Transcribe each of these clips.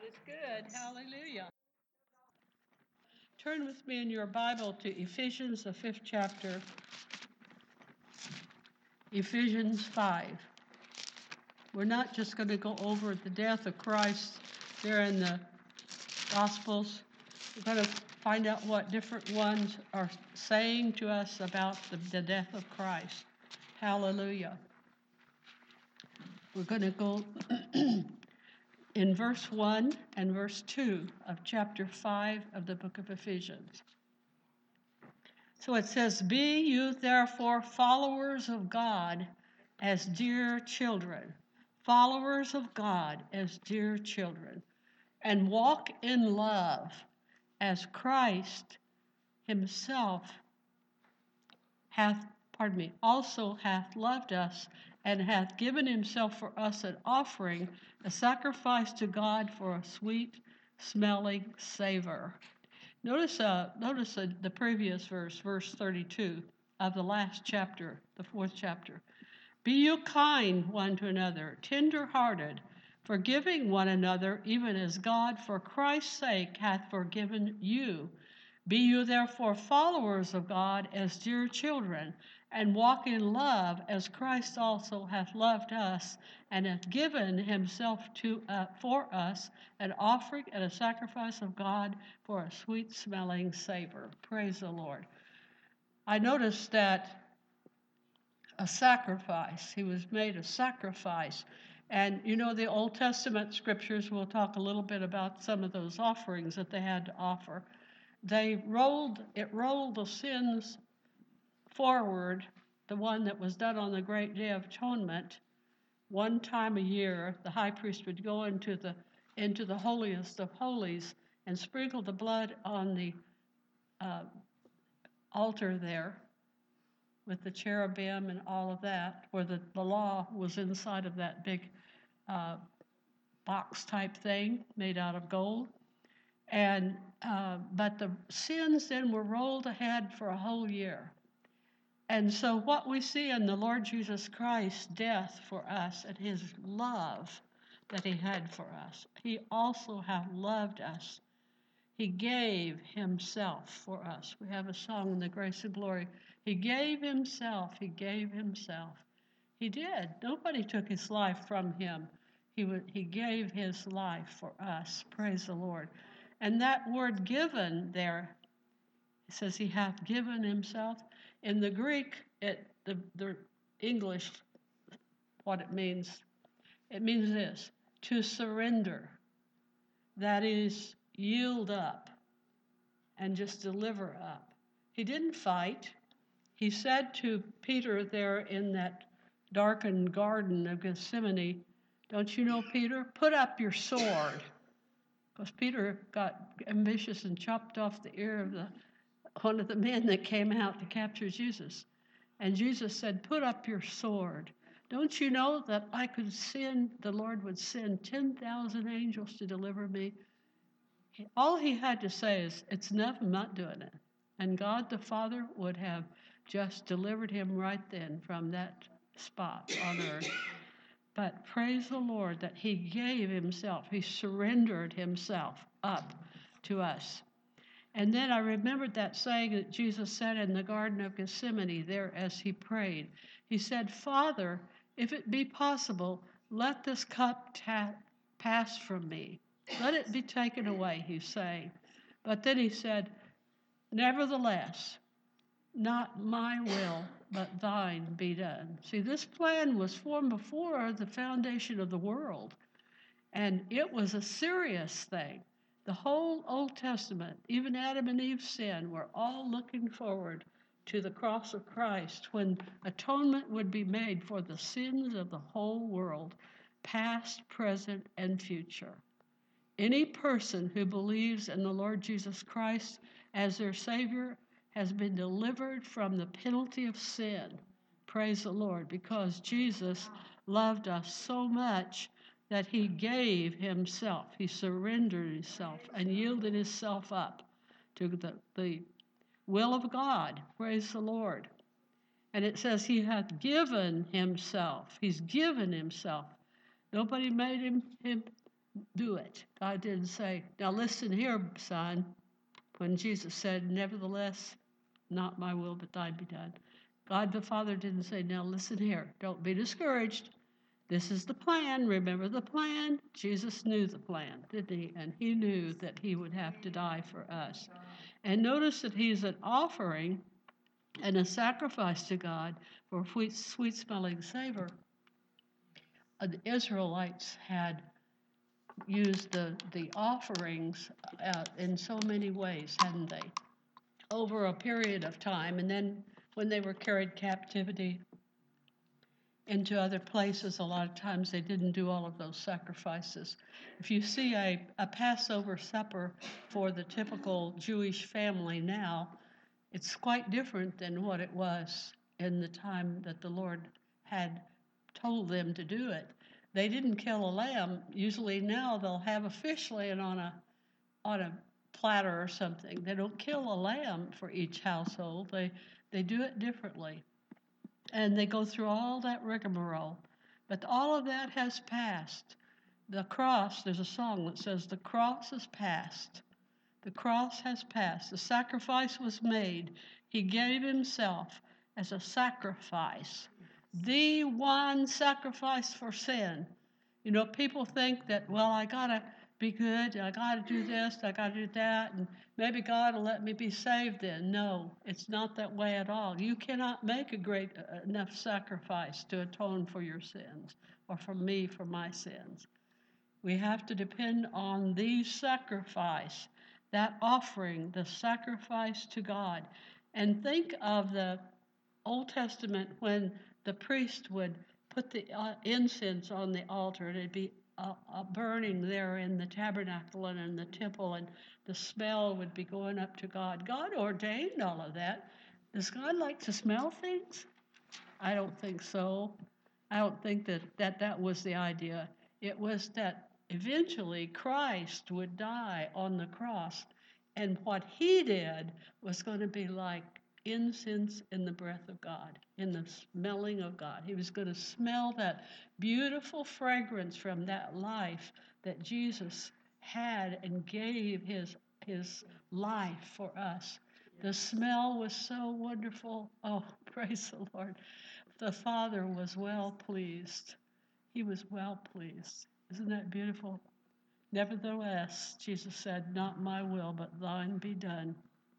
is good. Hallelujah. Turn with me in your Bible to Ephesians, the 5th chapter. Ephesians 5. We're not just going to go over the death of Christ there in the Gospels. We're going to find out what different ones are saying to us about the death of Christ. Hallelujah. We're going to go in verse 1 and verse 2 of chapter 5 of the book of Ephesians. So it says, "Be you therefore followers of God as dear children, followers of God as dear children, and walk in love as Christ himself also hath loved us and hath given himself for us an offering, a sacrifice to God for a sweet-smelling savor." Notice the previous verse, verse 32 of the last chapter, the 4th chapter. "Be you kind one to another, tender-hearted, forgiving one another, even as God for Christ's sake hath forgiven you. Be you therefore followers of God as dear children, and walk in love as Christ also hath loved us, and hath given himself for us, an offering and a sacrifice of God for a sweet-smelling savor." Praise the Lord. I noticed that a sacrifice, he was made a sacrifice. And you know, the Old Testament scriptures, we'll talk a little bit about some of those offerings that they had to offer. It rolled the sins forward, the one that was done on the great day of atonement. One time a year, the high priest would go into the holiest of holies and sprinkle the blood on the altar there with the cherubim and all of that, where the law was inside of that big box type thing made out of gold. And but the sins then were rolled ahead for a whole year. And so what we see in the Lord Jesus Christ's death for us and his love that he had for us, he also hath loved us. He gave himself for us. We have a song in the Grace and Glory. He gave himself. He gave himself. He did. Nobody took his life from him. He gave his life for us. Praise the Lord. And that word given there, it says he hath given himself. In the Greek, the English, what it means this: to surrender. That is, yield up and just deliver up. He didn't fight. He said to Peter there in that darkened garden of Gethsemane, "Don't you know, Peter, put up your sword." Because Peter got ambitious and chopped off the ear of one of the men that came out to capture Jesus. And Jesus said, "Put up your sword. Don't you know that the Lord would send 10,000 angels to deliver me?" All he had to say is, "It's enough, I'm not doing it." And God the Father would have just delivered him right then from that spot on earth. But praise the Lord that he gave himself. He surrendered himself up to us. And then I remembered that saying that Jesus said in the Garden of Gethsemane there as he prayed. He said, "Father, if it be possible, let this cup pass from me. Let it be taken away," he's saying. But then he said, "Nevertheless, not my will, but thine be done." See, this plan was formed before the foundation of the world, and it was a serious thing. The whole Old Testament, even Adam and Eve's sin, were all looking forward to the cross of Christ, when atonement would be made for the sins of the whole world, past, present, and future. Any person who believes in the Lord Jesus Christ as their Savior has been delivered from the penalty of sin. Praise the Lord, because Jesus loved us so much that he gave himself. He surrendered himself and yielded himself up to the will of God. Praise the Lord. And it says he hath given himself. He's given himself. Nobody made do it. God didn't say, now listen here, son. When Jesus said, nevertheless, not my will, but thine be done. God the Father didn't say, now listen here. Don't be discouraged. This is the plan. Remember the plan? Jesus knew the plan, didn't he? And he knew that he would have to die for us. And notice that he's an offering and a sacrifice to God for a sweet-smelling savor. The Israelites had used the offerings in so many ways, hadn't they? Over a period of time. And then when they were carried captivity into other places, a lot of times they didn't do all of those sacrifices. If you see a Passover supper for the typical Jewish family now, it's quite different than what it was in the time that the Lord had told them to do it. They didn't kill a lamb. Usually now they'll have a fish laying on a platter or something. They don't kill a lamb for each household. They do it differently. And they go through all that rigmarole. But all of that has passed. The cross, there's a song that says, the cross is past. The cross has passed. The sacrifice was made. He gave himself as a sacrifice. The one sacrifice for sin. You know, people think that, well, I got to be good, I got to do this, I got to do that, and maybe God will let me be saved then. No, it's not that way at all. You cannot make a great enough sacrifice to atone for your sins, or for me, for my sins. We have to depend on the sacrifice, that offering, the sacrifice to God. And think of the Old Testament when the priest would put the incense on the altar, and it'd be burning there in the tabernacle and in the temple, and the smell would be going up to God. God ordained all of that. Does God like to smell things? I don't think so. I don't think that was the idea. It was that eventually Christ would die on the cross, and what he did was going to be like incense in the breath of God, in the smelling of God. He was going to smell that beautiful fragrance from that life that Jesus had and gave his life for us. The smell was so wonderful. Oh, praise the Lord. The Father was well pleased. He was well pleased. Isn't that beautiful? Nevertheless, Jesus said, not my will, but thine be done.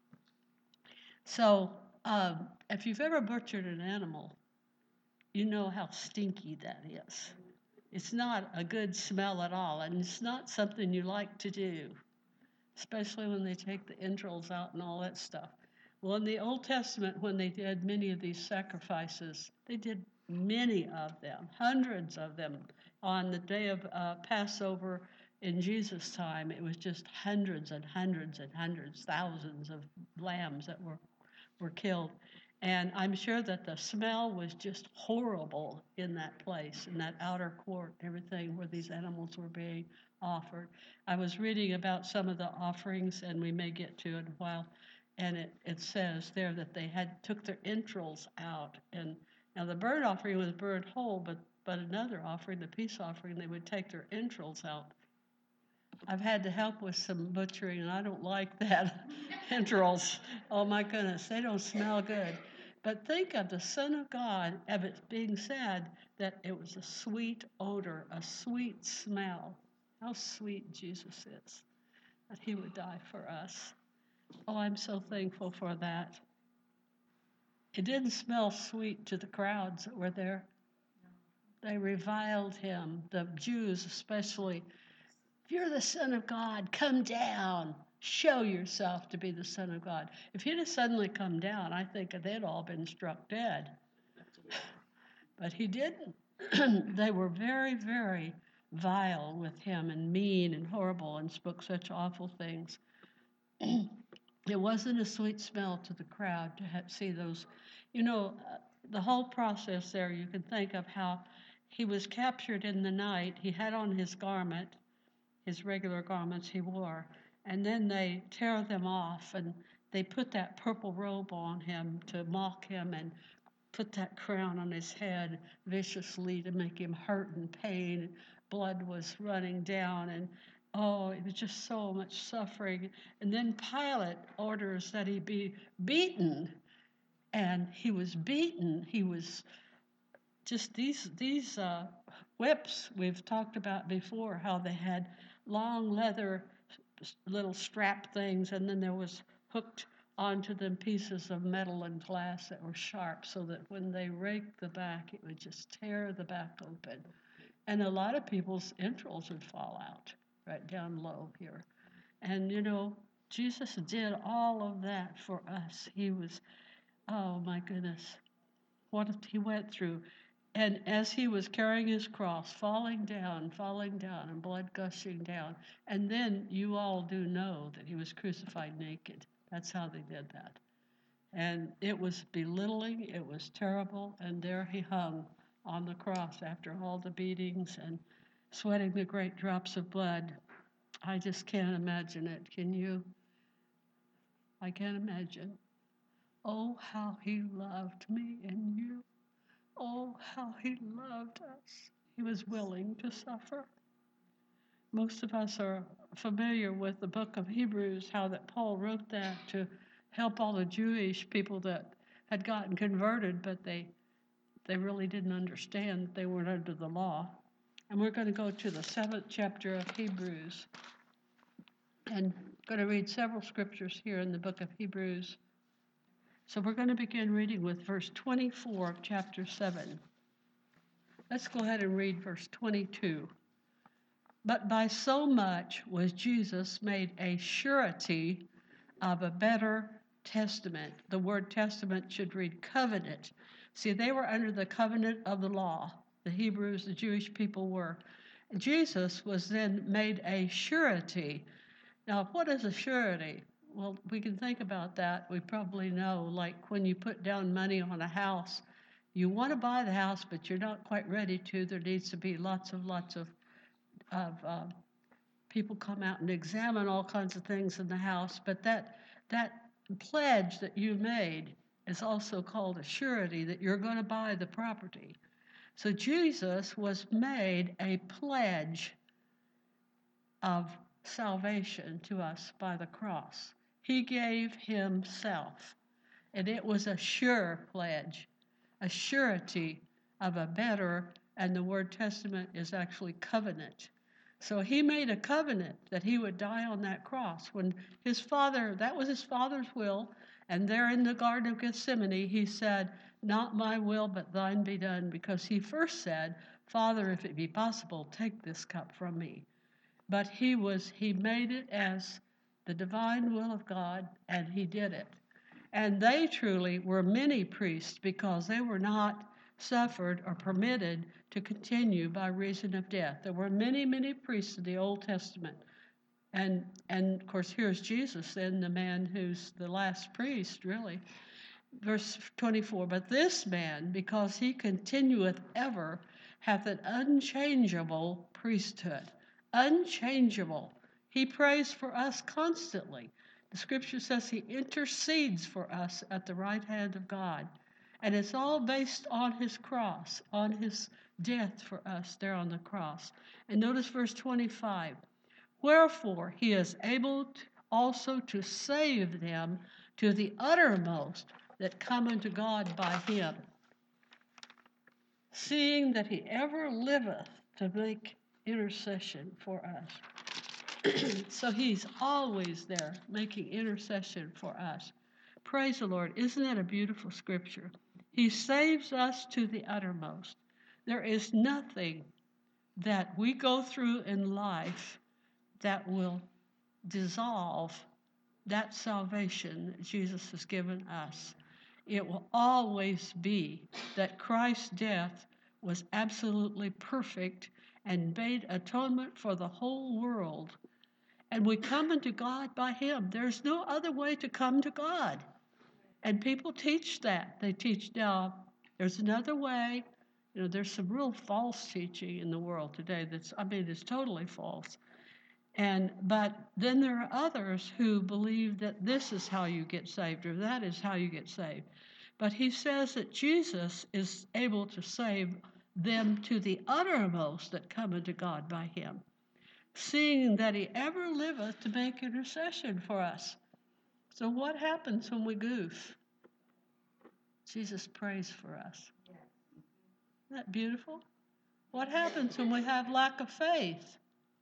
So, if you've ever butchered an animal, you know how stinky that is. It's not a good smell at all, and it's not something you like to do, especially when they take the entrails out and all that stuff. Well, in the Old Testament, when they did many of these sacrifices, they did many of them, hundreds of them. On the day of Passover in Jesus' time, it was just hundreds and hundreds and hundreds, thousands of lambs that were killed. And I'm sure that the smell was just horrible in that place, in that outer court, everything where these animals were being offered. I was reading about some of the offerings, and we may get to it in a while, and it says there that they took their entrails out. And now the burnt offering was burned whole, but another offering, the peace offering, they would take their entrails out. I've had to help with some butchering, and I don't like that. Entrails, oh my goodness, they don't smell good. But think of the Son of God, of it being said that it was a sweet odor, a sweet smell. How sweet Jesus is, that he would die for us. Oh, I'm so thankful for that. It didn't smell sweet to the crowds that were there. They reviled him, the Jews especially. If you're the Son of God, come down. Show yourself to be the Son of God. If he'd have suddenly come down, I think they'd all been struck dead. But he didn't. They were very, very vile with him and mean and horrible and spoke such awful things. It wasn't a sweet smell to the crowd to see those. You know, the whole process there, you can think of how he was captured in the night. He had on his garment, his regular garments he wore, and then they tear them off, and they put that purple robe on him to mock him, and put that crown on his head viciously to make him hurt and pain. blood was running down, and oh, it was just so much suffering. And then Pilate orders that he be beaten, and he was beaten. He was just these whips we've talked about before, how they had long leather little strap things, and then there was hooked onto them pieces of metal and glass that were sharp, so that when they raked the back, it would just tear the back open. And a lot of people's entrails would fall out right down low here. And Jesus did all of that for us. He was, oh my goodness, what he went through. And as he was carrying his cross, falling down, and blood gushing down. And then you all do know that he was crucified naked. That's how they did that. And it was belittling, it was terrible, and there he hung on the cross after all the beatings and sweating the great drops of blood. I just can't imagine it. Can you? I can't imagine. Oh, how he loved me and you. Oh, how he loved us. He was willing to suffer. Most of us are familiar with the book of Hebrews, how that Paul wrote that to help all the Jewish people that had gotten converted, but they really didn't understand that they weren't under the law. And we're going to go to the 7th chapter of Hebrews. And I'm going to read several scriptures here in the book of Hebrews. So we're going to begin reading with verse 24 of chapter 7. Let's go ahead and read verse 22. But by so much was Jesus made a surety of a better testament. The word testament should read covenant. See, they were under the covenant of the law. The Hebrews, the Jewish people were. Jesus was then made a surety. Now, what is a surety? Well, we can think about that. We probably know, like when you put down money on a house, you want to buy the house, but you're not quite ready to. There needs to be lots of people come out and examine all kinds of things in the house. But that pledge that you made is also called a surety that you're going to buy the property. So Jesus was made a pledge of salvation to us by the cross. He gave himself, and it was a sure pledge, a surety of a better, and the word testament is actually covenant. So he made a covenant that he would die on that cross. When his father, that was his father's will, and there in the Garden of Gethsemane, he said, "Not my will, but thine be done," because he first said, "Father, if it be possible, take this cup from me." But he made it as the divine will of God, and he did it. And they truly were many priests because they were not suffered or permitted to continue by reason of death. There were many, many priests in the Old Testament. And of course, here's Jesus then, the man who's the last priest, really. Verse 24, but this man, because he continueth ever, hath an unchangeable priesthood. Unchangeable. He prays for us constantly. The scripture says he intercedes for us at the right hand of God. And it's all based on his cross, on his death for us there on the cross. And notice verse 25. Wherefore he is able also to save them to the uttermost that come unto God by him, seeing that he ever liveth to make intercession for us. So he's always there making intercession for us. Praise the Lord. Isn't that a beautiful scripture? He saves us to the uttermost. There is nothing that we go through in life that will dissolve that salvation that Jesus has given us. It will always be that Christ's death was absolutely perfect and made atonement for the whole world. And we come unto God by him. There's no other way to come to God. And people teach that. They teach now there's another way. There's some real false teaching in the world today it's totally false. But then there are others who believe that this is how you get saved or that is how you get saved. But he says that Jesus is able to save them to the uttermost that come unto God by him, seeing that he ever liveth to make intercession for us. So what happens when we goof? Jesus prays for us. Isn't that beautiful? What happens when we have lack of faith?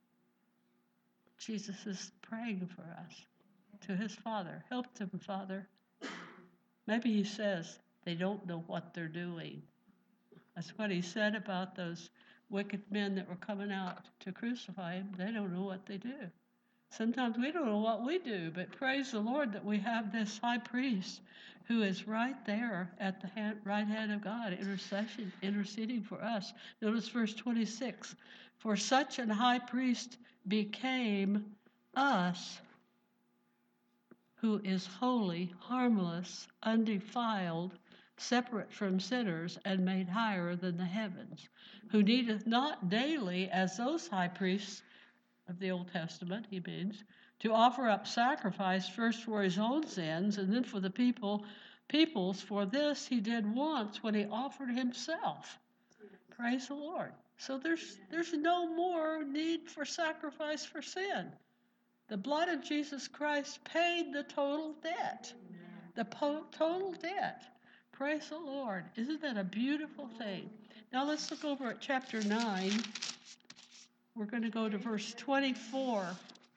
Jesus is praying for us to his Father. Help them, Father. Maybe he says they don't know what they're doing. That's what he said about those wicked men that were coming out to crucify him. They don't know what they do. Sometimes we don't know what we do, but praise the Lord that we have this high priest who is right there at the right hand of God, interceding for us. Notice verse 26. For such an high priest became us, who is holy, harmless, undefiled, separate from sinners, and made higher than the heavens, who needeth not daily, as those high priests of the Old Testament, he means, to offer up sacrifice first for his own sins and then for the people's. For this he did once when he offered himself. Praise the Lord. So there's no more need for sacrifice for sin. The blood of Jesus Christ paid the total debt. The total debt. Praise the Lord. Isn't that a beautiful thing? Now let's look over at chapter 9. We're going to go to verse 24.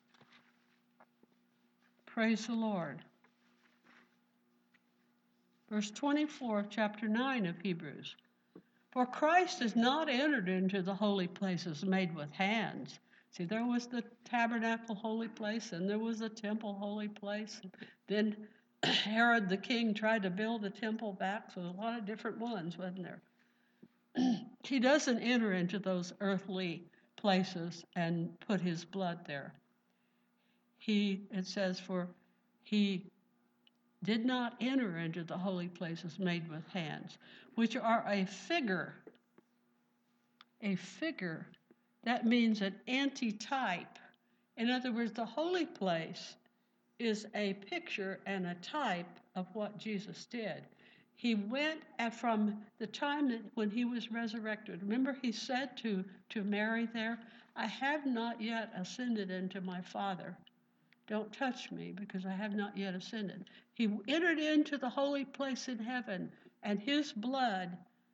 Praise the Lord. Verse 24 of chapter 9 of Hebrews. For Christ is not entered into the holy places made with hands. See, there was the tabernacle holy place, and there was the temple holy place. Then Herod the king tried to build the temple back, so there's a lot of different ones, wasn't there? He doesn't enter into those earthly places and put his blood there. It says, for he did not enter into the holy places made with hands, which are a figure. A figure, that means an antitype. In other words, the holy place is a picture and a type of what Jesus did. He went from the time that when he was resurrected. Remember he said to Mary there, I have not yet ascended into my Father. Don't touch me because I have not yet ascended. He entered into the holy place in heaven, and his blood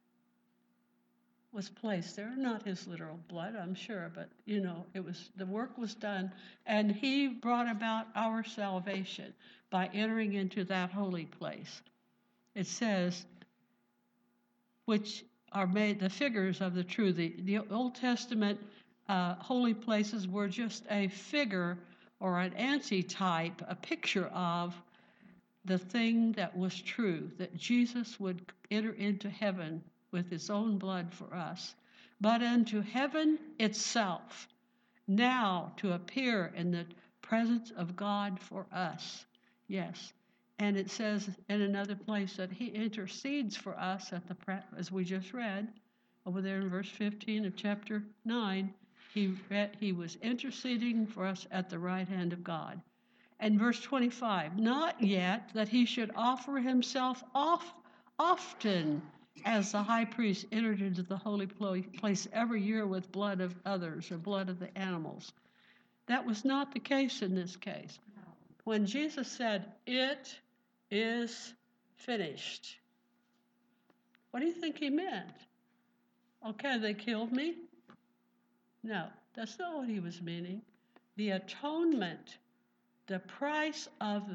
was placed there. Not his literal blood, I'm sure, but the work was done, and he brought about our salvation by entering into that holy place. It says, which are made the figures of the true. The Old Testament holy places were just a figure or an antitype, a picture of the thing that was true, that Jesus would enter into heaven with his own blood for us, but unto heaven itself, now to appear in the presence of God for us. Yes. And it says in another place that he intercedes for us as we just read, over there in verse 15 of chapter 9, he was interceding for us at the right hand of God. And verse 25, not yet that he should offer himself often as the high priest entered into the holy place every year with blood of others or blood of the animals. That was not the case in this case. When Jesus said, it is finished, what do you think he meant? Okay, they killed me? No, that's not what he was meaning. The atonement, the price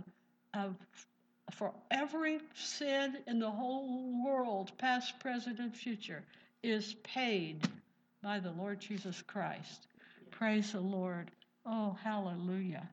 for every sin in the whole world, past, present, and future, is paid by the Lord Jesus Christ. Praise the Lord. Oh, hallelujah.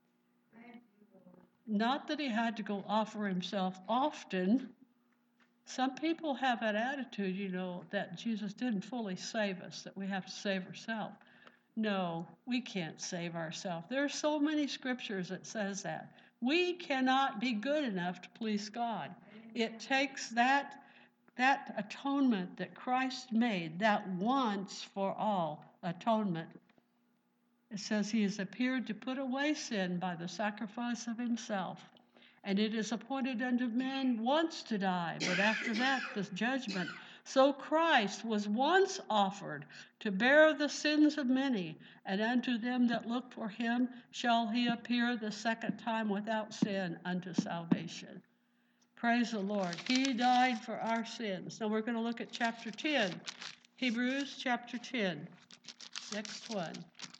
Not that he had to go offer himself often. Some people have that attitude, that Jesus didn't fully save us, that we have to save ourselves. No, we can't save ourselves. There are so many scriptures that says that. We cannot be good enough to please God. It takes that atonement that Christ made, that once for all atonement. It says he has appeared to put away sin by the sacrifice of himself. And it is appointed unto men once to die, but after that the judgment. So Christ was once offered to bear the sins of many, and unto them that look for him shall he appear the second time without sin unto salvation. Praise the Lord. He died for our sins. Now we're going to look at chapter 10. Hebrews chapter 10. Next one.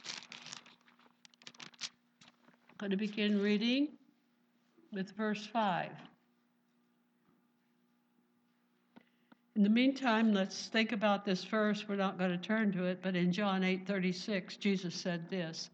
I'm going to begin reading with verse 5. In the meantime, let's think about this verse. We're not going to turn to it, but in John 8:36, Jesus said this,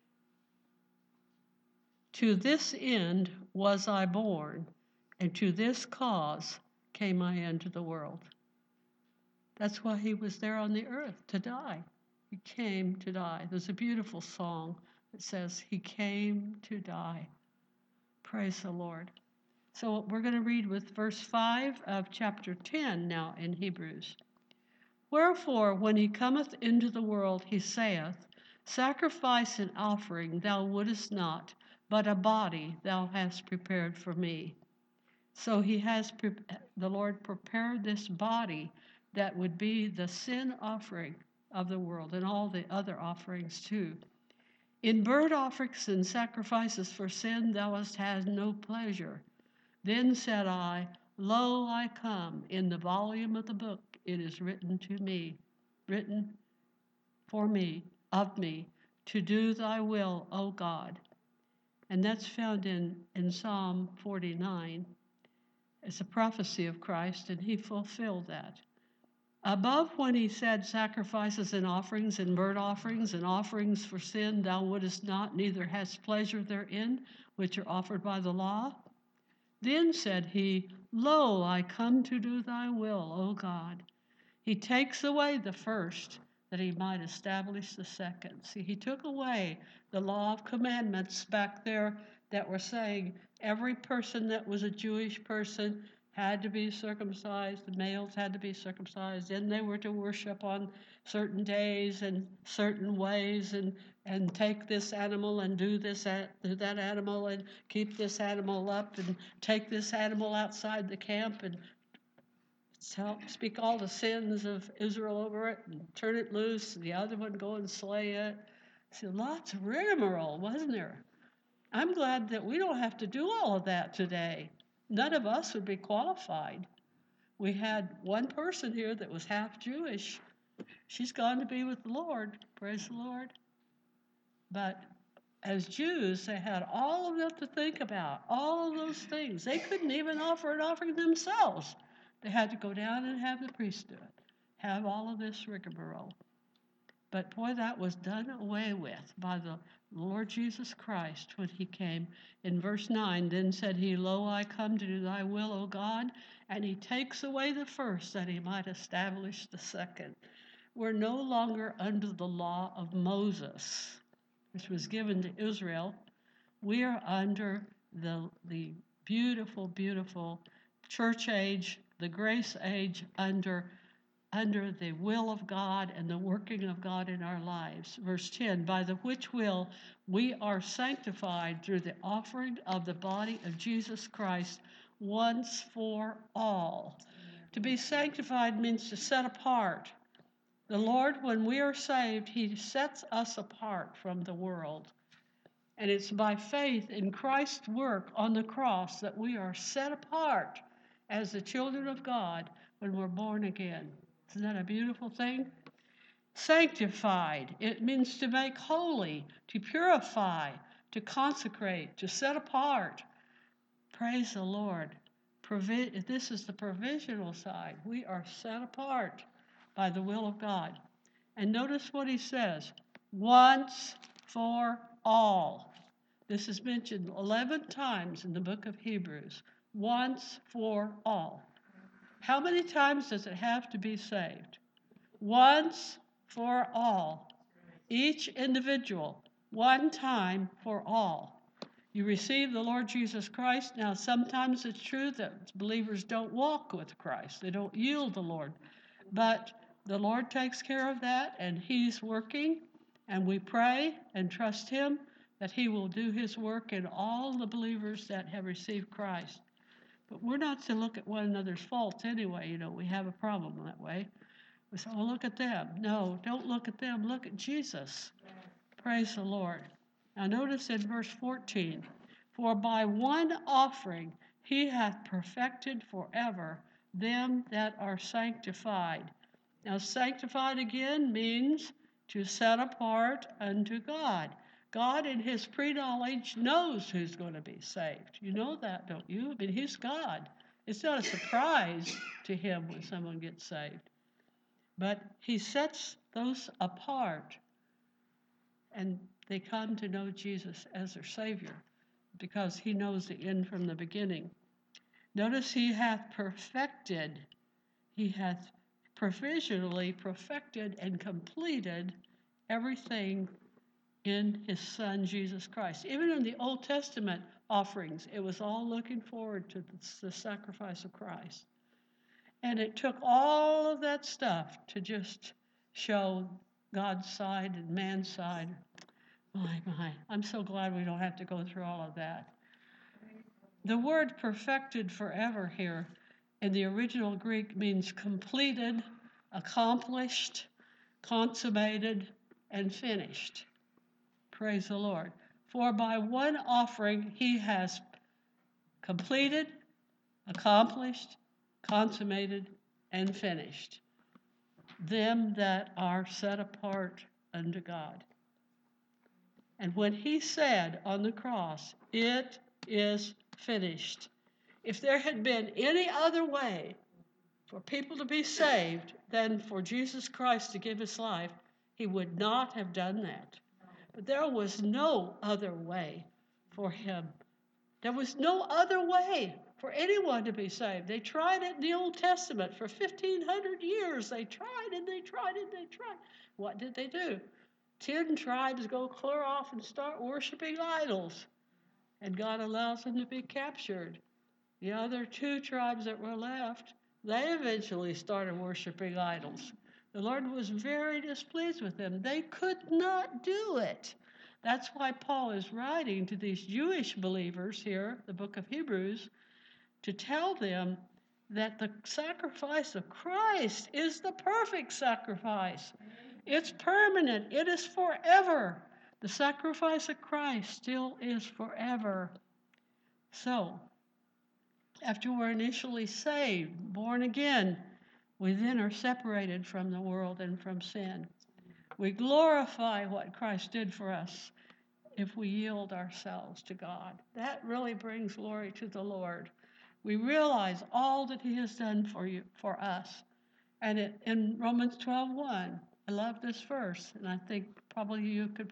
"To this end was I born, and to this cause came I into the world." That's why he was there on the earth, to die. He came to die. There's a beautiful song that says, "He came to die." Praise the Lord. So we're going to read with verse 5 of chapter 10 now in Hebrews. "Wherefore, when he cometh into the world, he saith, Sacrifice and offering thou wouldest not, but a body thou hast prepared for me." So the Lord prepared this body that would be the sin offering of the world and all the other offerings too. "In burnt offerings and sacrifices for sin thou hast had no pleasure. Then said I, Lo, I come. In the volume of the book it is written for me, of me, to do thy will, O God." And that's found in Psalm 49. It's a prophecy of Christ, and he fulfilled that. Above, when he said sacrifices and burnt offerings and offerings for sin thou wouldest not, neither hast pleasure therein, which are offered by the law. Then said he, Lo, I come to do thy will, O God. He takes away the first, that he might establish the second. See, he took away the law of commandments back there that were saying every person that was a Jewish person had to be circumcised, the males had to be circumcised, and they were to worship on certain days and certain ways, and take this animal and do that animal and keep this animal up and take this animal outside the camp and speak all the sins of Israel over it and turn it loose, and the other one go and slay it. So lots of rigmarole, wasn't there? I'm glad that we don't have to do all of that today. None of us would be qualified. We had one person here that was half Jewish. She's gone to be with the Lord. Praise the Lord. But as Jews, they had all of that to think about, all of those things. They couldn't even offer an offering themselves. They had to go down and have the priest do it, have all of this rigmarole. But boy, that was done away with by the Lord Jesus Christ when he came. In verse 9, then said he, Lo, I come to do thy will, O God. And he takes away the first that he might establish the second. We're no longer under the law of Moses, which was given to Israel. We are under the beautiful, beautiful church age, the grace age, under the will of God and the working of God in our lives. Verse 10, by the which will we are sanctified through the offering of the body of Jesus Christ once for all. To be sanctified means to set apart. The Lord, when we are saved, he sets us apart from the world. And it's by faith in Christ's work on the cross that we are set apart as the children of God when we're born again. Isn't that a beautiful thing? Sanctified, it means to make holy, to purify, to consecrate, to set apart. Praise the Lord. This is the provisional side. We are set apart by the will of God. And notice what he says, once for all. This is mentioned 11 times in the book of Hebrews. Once for all. How many times does it have to be saved? Once for all. Each individual, one time for all. You receive the Lord Jesus Christ. Now, sometimes it's true that believers don't walk with Christ. They don't yield the Lord. But the Lord takes care of that, and he's working, and we pray and trust him that he will do his work in all the believers that have received Christ. But we're not to look at one another's faults anyway. You know, we have a problem that way. We say, oh, look at them. No, don't look at them. Look at Jesus. Praise the Lord. Now notice in verse 14, for by one offering he hath perfected forever them that are sanctified. Now sanctified again means to set apart unto God. God in his pre-knowledge knows who's going to be saved. You know that, don't you? I mean, he's God. It's not a surprise to him when someone gets saved. But he sets those apart, and they come to know Jesus as their Savior because he knows the end from the beginning. Notice he hath perfected, he hath provisionally perfected and completed everything in his Son, Jesus Christ. Even in the Old Testament offerings, it was all looking forward to the sacrifice of Christ. And it took all of that stuff to just show God's side and man's side. My. I'm so glad we don't have to go through all of that. The word perfected forever here in the original Greek means completed, accomplished, consummated, and finished. Praise the Lord. For by one offering he has completed, accomplished, consummated, and finished them that are set apart unto God. And when he said on the cross, it is finished, if there had been any other way for people to be saved than for Jesus Christ to give his life, he would not have done that. But there was no other way for him. There was no other way for anyone to be saved. They tried it in the Old Testament for 1,500 years. They tried and they tried and they tried. What did they do? 10 tribes go clear off and start worshiping idols. And God allows them to be captured. The other 2 tribes that were left, they eventually started worshiping idols. The Lord was very displeased with them. They could not do it. That's why Paul is writing to these Jewish believers here, the book of Hebrews, to tell them that the sacrifice of Christ is the perfect sacrifice. It's permanent. It is forever. The sacrifice of Christ still is forever. So, after we're initially saved, born again, we then are separated from the world and from sin. We glorify what Christ did for us if we yield ourselves to God. That really brings glory to the Lord. We realize all that he has done for us. And in Romans 12:1, I love this verse, and I think probably you could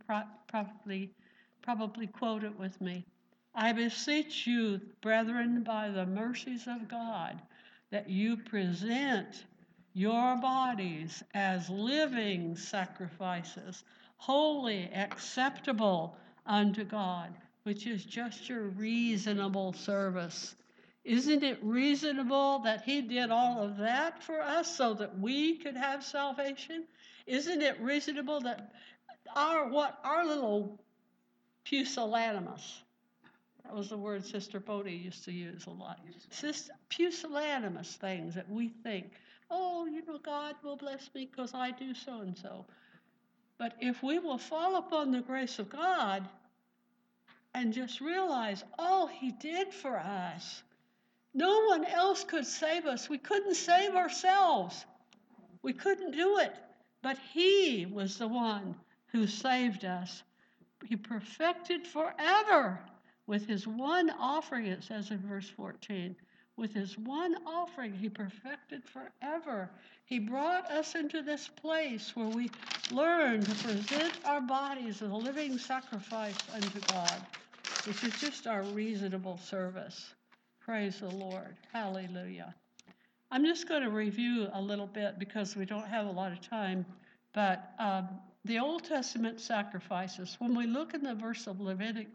probably quote it with me. I beseech you, brethren, by the mercies of God, that you present your bodies as living sacrifices, holy, acceptable unto God, which is just your reasonable service. Isn't it reasonable that he did all of that for us so that we could have salvation? Isn't it reasonable that our little pusillanimous, that was the word Sister Bodie used to use a lot, pusillanimous things that we think, oh, God will bless me because I do so and so. But if we will fall upon the grace of God and just realize all he did for us, no one else could save us. We couldn't save ourselves. We couldn't do it. But he was the one who saved us. He perfected forever with his one offering, it says in verse 14. With his one offering, he perfected forever. He brought us into this place where we learn to present our bodies as a living sacrifice unto God, which is just our reasonable service. Praise the Lord. Hallelujah. I'm just going to review a little bit because we don't have a lot of time, but the Old Testament sacrifices, when we look in the verse of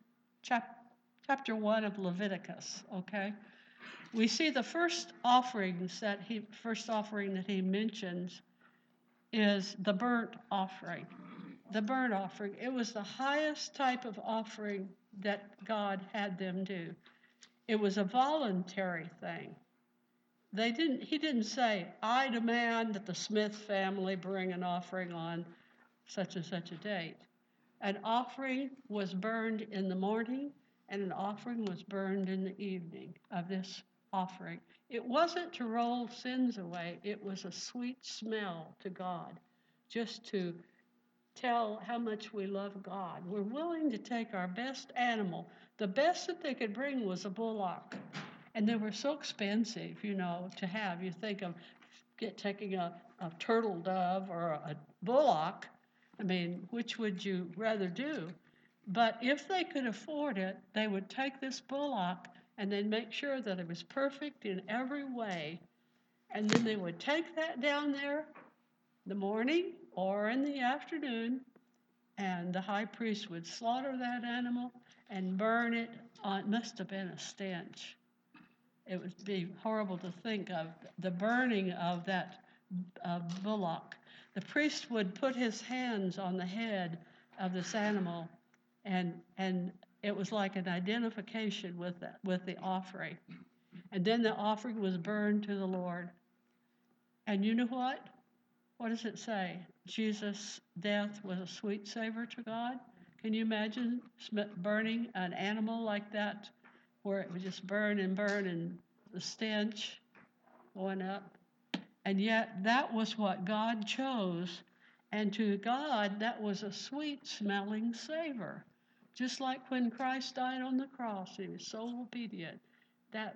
chapter 1 of Leviticus, okay, we see the first offering that he mentions is the burnt offering. The burnt offering, it was the highest type of offering that God had them do. It was a voluntary thing. He didn't say, I demand that the Smith family bring an offering on such and such a date. An offering was burned in the morning, and an offering was burned in the evening of this offering. It wasn't to roll sins away. It was a sweet smell to God, just to tell how much we love God. We're willing to take our best animal. The best that they could bring was a bullock. And they were so expensive, to have. You think of taking a turtle dove or a bullock. I mean, which would you rather do? But if they could afford it, they would take this bullock and they'd make sure that it was perfect in every way. And then they would take that down there the morning or in the afternoon, and the high priest would slaughter that animal and burn it. It must have been a stench. It would be horrible to think of the burning of that bullock. The priest would put his hands on the head of this animal, and it was like an identification with the offering. And then the offering was burned to the Lord. And you know what? What does it say? Jesus' death was a sweet savor to God. Can you imagine burning an animal like that, where it would just burn and the stench going up? And yet that was what God chose. And to God, that was a sweet smelling savor. Just like when Christ died on the cross, he was so obedient that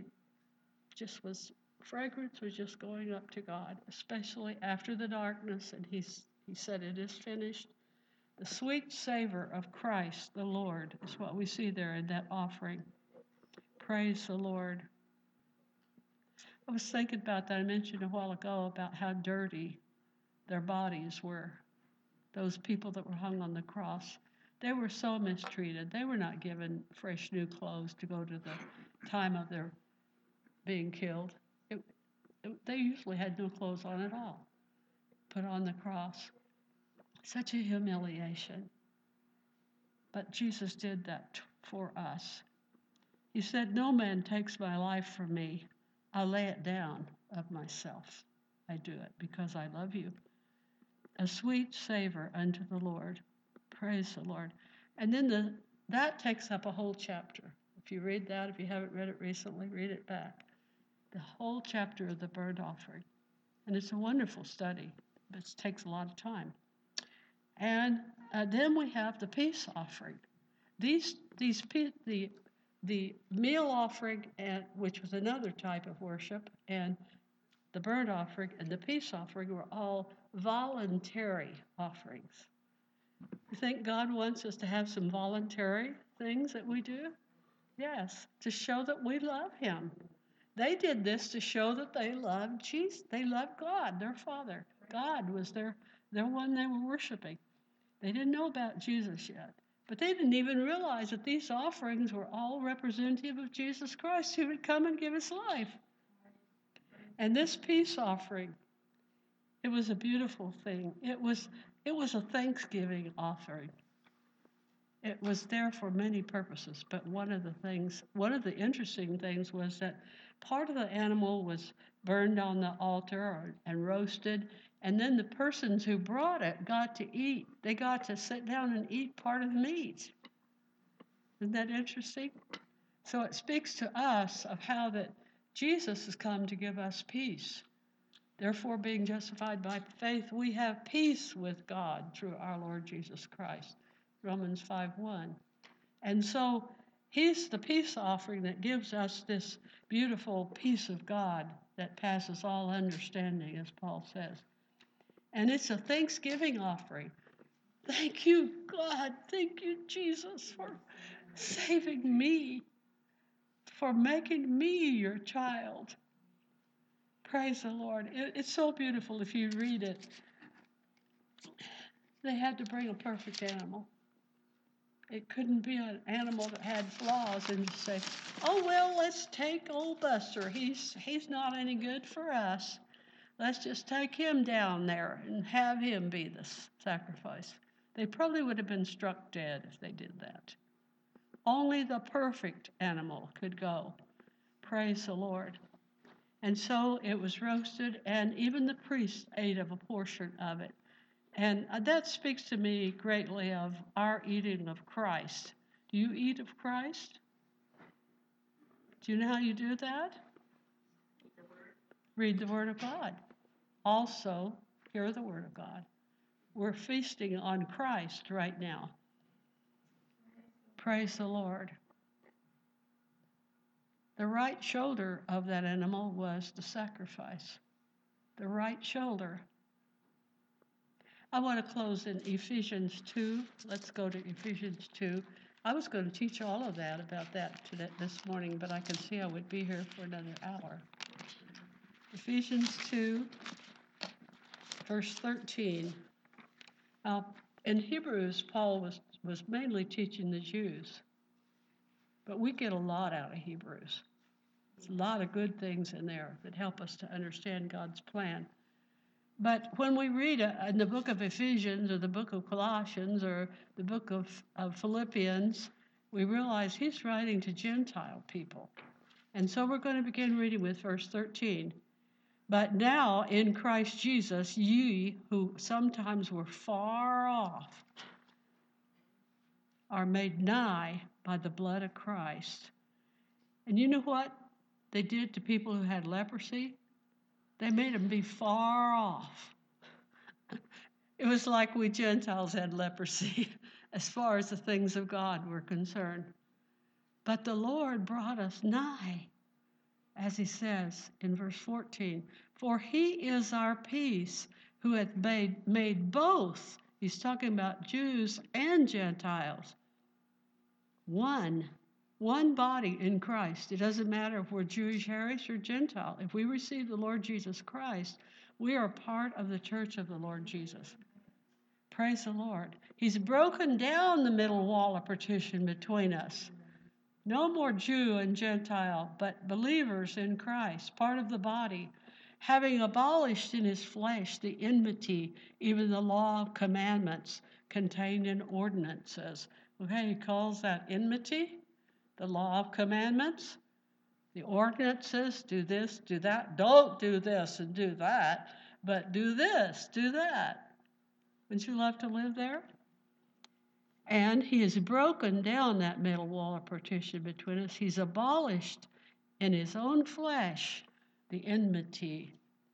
fragrance was just going up to God, especially after the darkness. And he said, it is finished. The sweet savor of Christ, the Lord, is what we see there in that offering. Praise the Lord. I was thinking about that. I mentioned a while ago about how dirty their bodies were. Those people that were hung on the cross, they were so mistreated. They were not given fresh new clothes to go to the time of their being killed. They usually had no clothes on at all, put on the cross. Such a humiliation. But Jesus did that for us. He said, no man takes my life from me. I lay it down of myself. I do it because I love you. A sweet savor unto the Lord. Praise the Lord. And then that takes up a whole chapter. If you read that, if you haven't read it recently, read it back. The whole chapter of the burnt offering. And it's a wonderful study, but it takes a lot of time. And then we have the peace offering. The meal offering, which was another type of worship, and the burnt offering and the peace offering were all voluntary offerings. You think God wants us to have some voluntary things that we do? Yes, to show that we love him. They did this to show that they loved Jesus. They loved God, their Father. God was their one they were worshiping. They didn't know about Jesus yet. But they didn't even realize that these offerings were all representative of Jesus Christ, who would come and give his life. And this peace offering, it was a beautiful thing. It was a thanksgiving offering. It was there for many purposes, but one of the interesting things was that part of the animal was burned on the altar and roasted, and then the persons who brought it got to eat. They got to sit down and eat part of the meat. Isn't that interesting? So it speaks to us of how that Jesus has come to give us peace. Therefore, being justified by faith, we have peace with God through our Lord Jesus Christ. Romans 5:1. And so he's the peace offering that gives us this beautiful peace of God that passes all understanding, as Paul says. And it's a thanksgiving offering. Thank you, God. Thank you, Jesus, for saving me, for making me your child. Praise the Lord. It's so beautiful if you read it. They had to bring a perfect animal. It couldn't be an animal that had flaws and just say, oh, well, let's take old Buster. He's not any good for us. Let's just take him down there and have him be the sacrifice. They probably would have been struck dead if they did that. Only the perfect animal could go. Praise the Lord. And so it was roasted, and even the priests ate of a portion of it. And that speaks to me greatly of our eating of Christ. Do you eat of Christ? Do you know how you do that? Read the Word of God. Also, hear the Word of God. We're feasting on Christ right now. Praise the Lord. The right shoulder of that animal was the sacrifice. The right shoulder. I want to close in Ephesians 2. Let's go to Ephesians 2. I was going to teach all of that about that this morning, but I can see I would be here for another hour. Ephesians 2, verse 13. Now, in Hebrews, Paul was mainly teaching the Jews, but we get a lot out of Hebrews. There's a lot of good things in there that help us to understand God's plan. But when we read in the book of Ephesians or the book of Colossians or the book of Philippians, we realize he's writing to Gentile people. And so we're going to begin reading with verse 13. But now in Christ Jesus, ye who sometimes were far off are made nigh by the blood of Christ. And you know what they did to people who had leprosy? They made them be far off. It was like we Gentiles had leprosy as far as the things of God were concerned. But the Lord brought us nigh, as he says in verse 14, for he is our peace, who hath made both, he's talking about Jews and Gentiles, one body in Christ. It doesn't matter if we're Jewish, Irish, or Gentile. If we receive the Lord Jesus Christ, we are part of the church of the Lord Jesus. Praise the Lord. He's broken down the middle wall of partition between us. No more Jew and Gentile, but believers in Christ, part of the body, having abolished in his flesh the enmity, even the law of commandments contained in ordinances. Okay, he calls that enmity, the law of commandments, the ordinances, do this, do that. Don't do this and do that, but do this, do that. Wouldn't you love to live there? And he has broken down that middle wall of partition between us. He's abolished in his own flesh the enmity,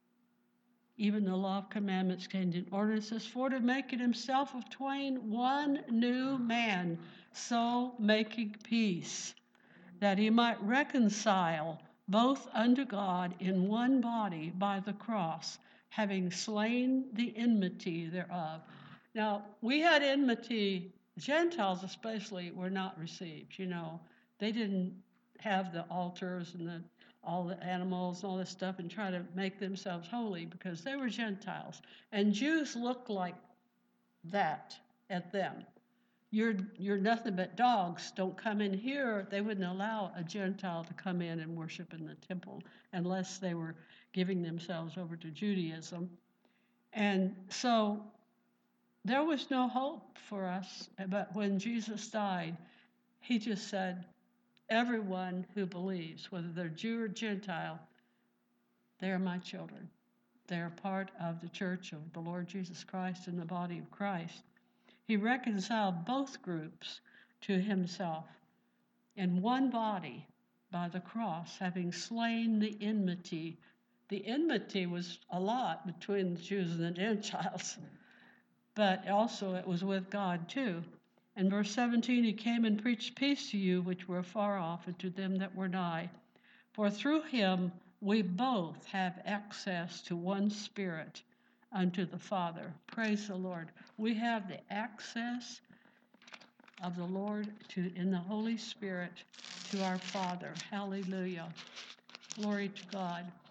even the law of commandments contained in ordinances, for to make it himself of twain one new man, so making peace, that he might reconcile both unto God in one body by the cross, having slain the enmity thereof. Now, we had enmity. Gentiles especially were not received, you know. They didn't have the altars and all the animals and all this stuff and try to make themselves holy because they were Gentiles. And Jews looked like that at them. You're nothing but dogs. Don't come in here. They wouldn't allow a Gentile to come in and worship in the temple unless they were giving themselves over to Judaism. And so there was no hope for us. But when Jesus died, he just said, everyone who believes, whether they're Jew or Gentile, they are my children. They are part of the church of the Lord Jesus Christ and the body of Christ. He reconciled both groups to himself in one body by the cross, having slain the enmity. The enmity was a lot between the Jews and the Gentiles, but also it was with God too. In verse 17, he came and preached peace to you which were far off, and to them that were nigh. For through him we both have access to one Spirit unto the Father. Praise the Lord. We have the access of the Lord in the Holy Spirit to our Father. Hallelujah. Glory to God.